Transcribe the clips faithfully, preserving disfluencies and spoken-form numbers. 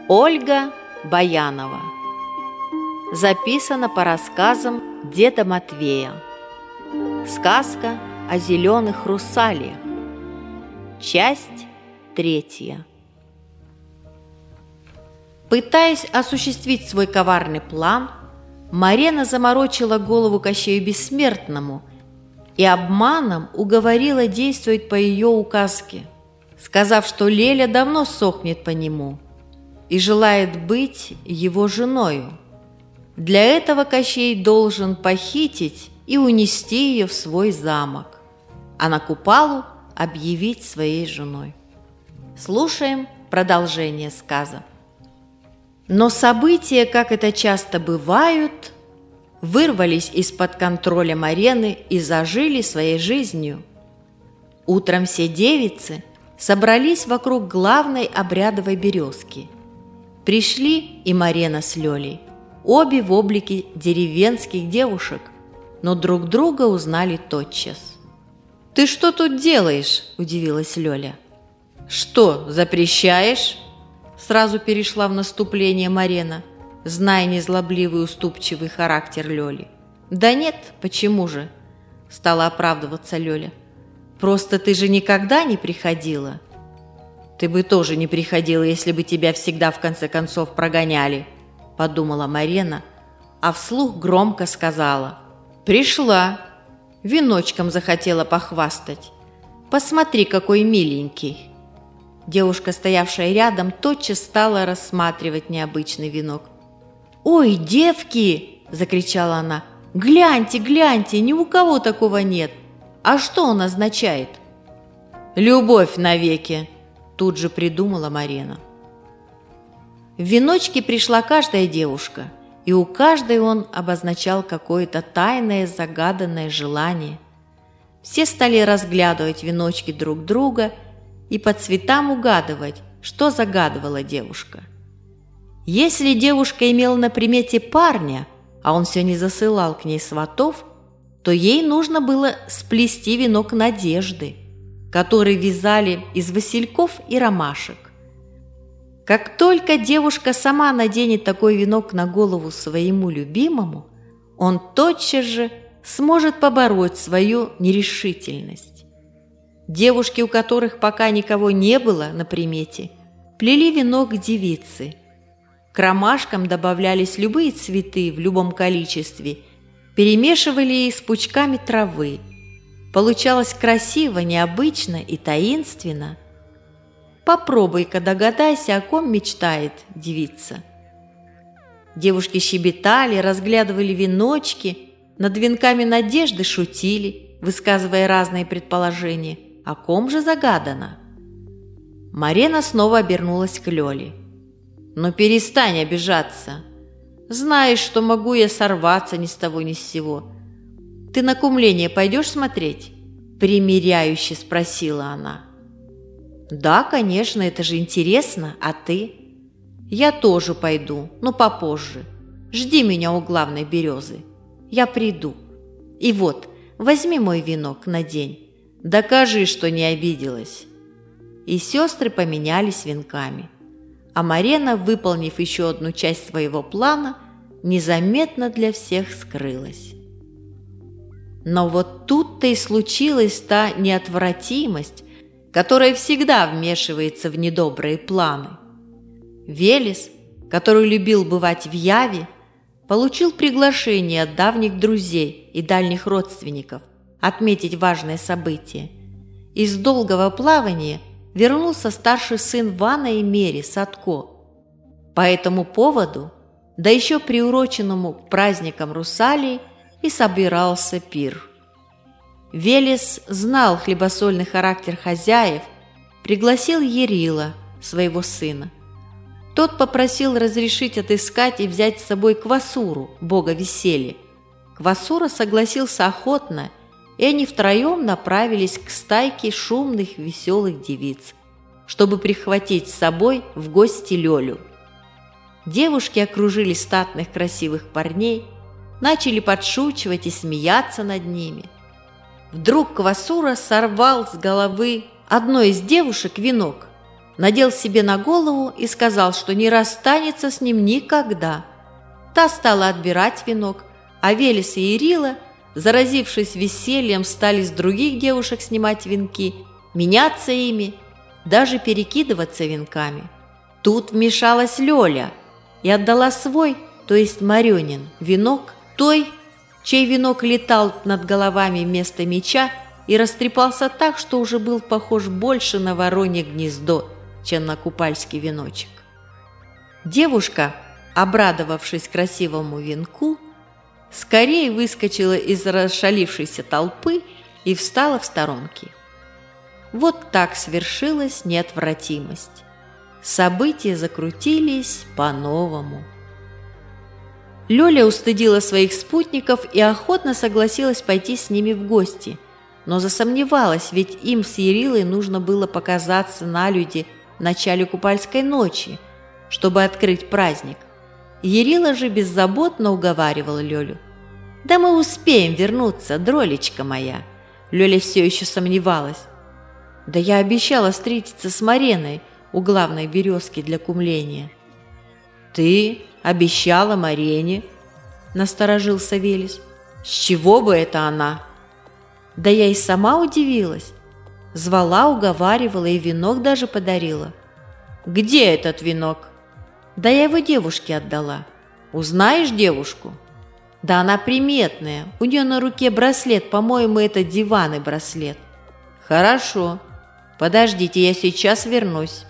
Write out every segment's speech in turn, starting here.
Ольга Баянова. Записано по рассказам деда Матвея. Сказка о зеленых русалиях. Часть третья. Пытаясь осуществить свой коварный план, Марена заморочила голову Кощею Бессмертному и обманом уговорила действовать по ее указке, сказав, что Леля давно сохнет по нему и желает быть его женою. Для этого Кощей должен похитить и унести ее в свой замок, а на Купалу объявить своей женой. Слушаем продолжение сказа. Но события, как это часто бывают, вырвались из-под контроля Марены и зажили своей жизнью. Утром все девицы собрались вокруг главной обрядовой березки. Пришли и Марена с Лелей, обе в облике деревенских девушек, но друг друга узнали тотчас. «Ты что тут делаешь?» – удивилась Леля. «Что, запрещаешь?» Сразу перешла в наступление Марена, зная незлобливый уступчивый характер Лёли. «Да нет, почему же?» – стала оправдываться Лёля. «Просто ты же никогда не приходила». «Ты бы тоже не приходила, если бы тебя всегда в конце концов прогоняли», – подумала Марена, а вслух громко сказала. «Пришла, веночком захотела похвастать. Посмотри, какой миленький». Девушка, стоявшая рядом, тотчас стала рассматривать необычный венок. «Ой, девки!» – закричала она. «Гляньте, гляньте, ни у кого такого нет. А что он означает?» «Любовь навеки!» – тут же придумала Марена. В веночке пришла каждая девушка, и у каждой он обозначал какое-то тайное, загаданное желание. Все стали разглядывать веночки друг друга и по цветам угадывать, что загадывала девушка. Если девушка имела на примете парня, а он все не засылал к ней сватов, то ей нужно было сплести венок надежды, который вязали из васильков и ромашек. Как только девушка сама наденет такой венок на голову своему любимому, он тотчас же сможет побороть свою нерешительность. Девушки, у которых пока никого не было на примете, плели венок девицы. К ромашкам добавлялись любые цветы в любом количестве, перемешивали их с пучками травы. Получалось красиво, необычно и таинственно. Попробуй-ка догадайся, о ком мечтает девица. Девушки щебетали, разглядывали веночки, над венками надежды шутили, высказывая разные предположения. О ком же загадано? Марена снова обернулась к Лёле. «Ну перестань обижаться. Знаешь, что могу я сорваться ни с того ни с сего. Ты на кумление пойдешь смотреть?» Примиряюще спросила она. «Да, конечно, это же интересно. А ты?» «Я тоже пойду, но попозже. Жди меня у главной березы. Я приду. И вот, возьми мой венок, надень. Докажи, что не обиделась». И сестры поменялись венками. А Марена, выполнив еще одну часть своего плана, незаметно для всех скрылась. Но вот тут-то и случилась та неотвратимость, которая всегда вмешивается в недобрые планы. Велес, который любил бывать в Яве, получил приглашение от давних друзей и дальних родственников отметить важное событие. Из долгого плавания вернулся старший сын Вана и Мери, Садко. По этому поводу, да еще приуроченному к праздникам Русалии, и собирался пир. Велес знал хлебосольный характер хозяев, пригласил Ярила, своего сына. Тот попросил разрешить отыскать и взять с собой Квасуру, бога веселья. Квасура согласился охотно, и они втроем направились к стайке шумных веселых девиц, чтобы прихватить с собой в гости Лелю. Девушки окружили статных красивых парней, начали подшучивать и смеяться над ними. Вдруг Квасура сорвал с головы одной из девушек венок надел себе на голову и сказал, что не расстанется с ним никогда. Та стала отбирать венок, а Велес и Ярила, заразившись весельем, стали с других девушек снимать венки, меняться ими, даже перекидываться венками. Тут вмешалась Лёля и отдала свой, то есть Марёнин, венок той, чей венок летал над головами вместо меча и растрепался так, что уже был похож больше на воронье гнездо, чем на купальский веночек. Девушка, обрадовавшись красивому венку, скорее выскочила из расшалившейся толпы и встала в сторонке. Вот так свершилась неотвратимость. События закрутились по-новому. Лёля устыдила своих спутников и охотно согласилась пойти с ними в гости, но засомневалась, ведь им с Ярилой нужно было показаться на люди в начале купальской ночи, чтобы открыть праздник. Ярила же беззаботно уговаривала Лёлю. «Да мы успеем вернуться, дролечка моя!» Лёля все еще сомневалась. «Да я обещала встретиться с Мареной у главной березки для кумления». «Ты обещала Марене?» – насторожился Велес. «С чего бы это она?» «Да я и сама удивилась. Звала, уговаривала и венок даже подарила». «Где этот венок?» «Да я его девушке отдала». «Узнаешь девушку?» «Да она приметная. У нее на руке браслет, по-моему, это диванный браслет». «Хорошо. Подождите, я сейчас вернусь».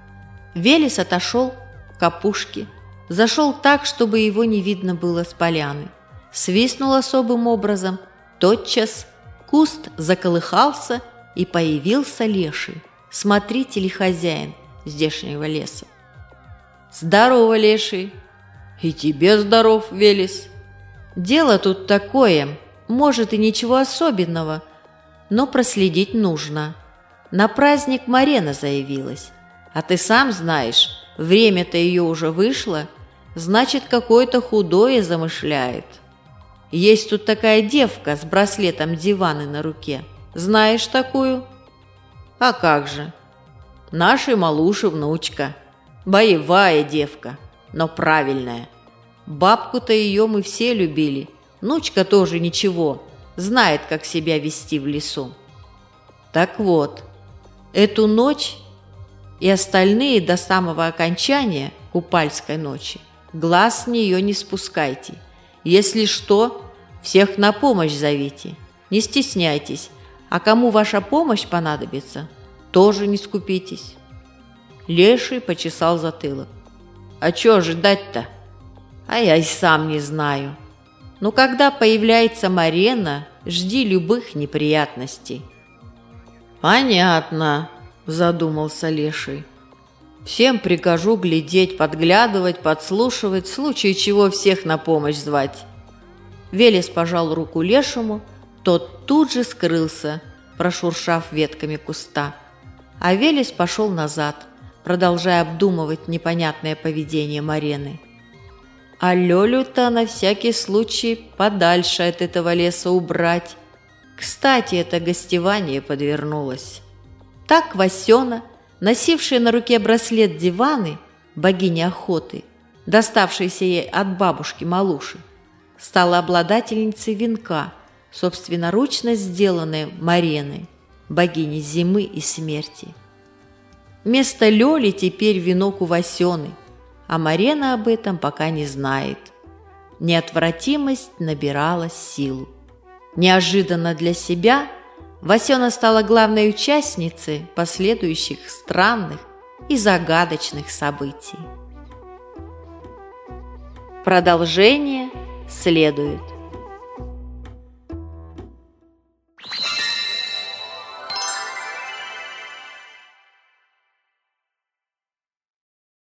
Велес отошел к опушке, зашел так, чтобы его не видно было с поляны. Свистнул особым образом. Тотчас куст заколыхался, и появился леший, смотритель и хозяин здешнего леса. «Здорово, леший!» «И тебе здоров, Велес!» «Дело тут такое, может и ничего особенного, но проследить нужно. На праздник Марена заявилась, а ты сам знаешь, время-то ее уже вышло, значит, какое-то худое замышляет. Есть тут такая девка с браслетом диваны на руке. Знаешь такую?» «А как же? Нашей Малуши внучка. Боевая девка, но правильная. Бабку-то ее мы все любили. Внучка тоже ничего, знает, как себя вести в лесу. Так вот, эту ночь и остальные до самого окончания купальской ночи глаз с нее не спускайте. Если что, всех на помощь зовите. Не стесняйтесь, а кому ваша помощь понадобится, тоже не скупитесь». Леший почесал затылок. «А чё ожидать-то? А я и сам не знаю. Но когда появляется Марена, жди любых неприятностей». «Понятно», – задумался Леший. «Всем прикажу глядеть, подглядывать, подслушивать, в случае чего всех на помощь звать». Велес пожал руку Лешему, тот тут же скрылся, прошуршав ветками куста. А Велес пошел назад, продолжая обдумывать непонятное поведение Марены. А Лёлю-то на всякий случай подальше от этого леса убрать. Кстати, это гостевание подвернулось. Так Васёна, носившая на руке браслет диваны, богини охоты, доставшейся ей от бабушки Малуши, стала обладательницей венка, собственноручно сделанной Мареной, богини зимы и смерти. Вместо Лёли теперь венок у Васёны, а Марена об этом пока не знает. Неотвратимость набирала силу. Неожиданно для себя Васёна стала главной участницей последующих странных и загадочных событий. Продолжение следует.